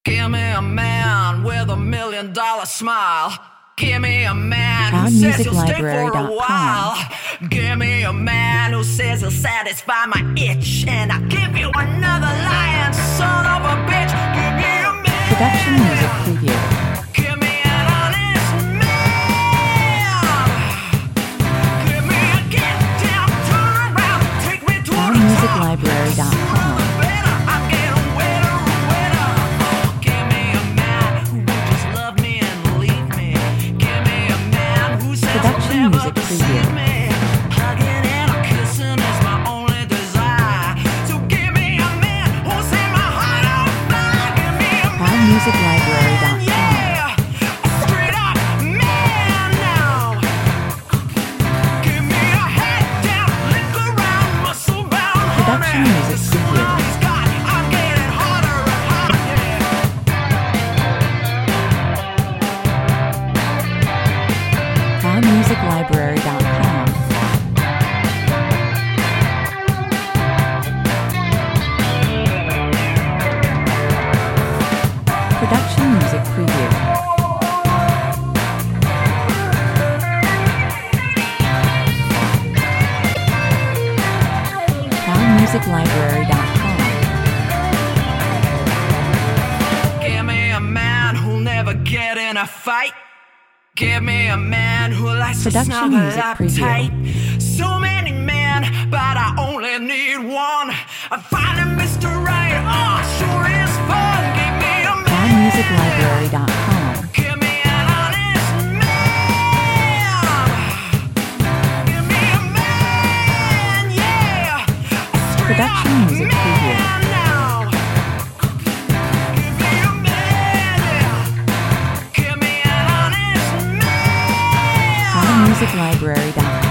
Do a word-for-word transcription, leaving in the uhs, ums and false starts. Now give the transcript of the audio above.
Give me a man with a million dollar smile. Give me a man who Proud says Music he'll stay Library for a dot com. while. Give me a man who says he'll satisfy my itch. And I'll give you another lion, son of a bitch. Give me a man. Production music preview. Give me an honest man. Give me a get down, turn around, take me to Proud the Music top. Library dot com. Better, I'm getting wetter and wetter. Give me a man who will just love me and leave me. Give me a man who says Production he'll never music preview. deceive me. Hugging and kissing is my only desire. So give me a man who'll set my heart on fire. Give me a Proud man. Music Library dot com. Yeah, a straight up man now. Give me a head down, lick around, muscle bound. Production honey. music The sooner preview. he's got, I'm getting harder and harder. Proud Music Library dot com. Production music preview. Proud Music Library dot com. Give me a man who'll never get in a fight. Give me a man who likes to Production snuggle music up preview. tight. So many men, but I only need one. I finally Mister Right. Oh, sure is fun. Give me a man. Proud Music Library dot com. Give me an honest man. Give me a man, yeah. A straight Production up music man preview. now. Give me a man, yeah. Give me an honest man. Proud Music Library dot com.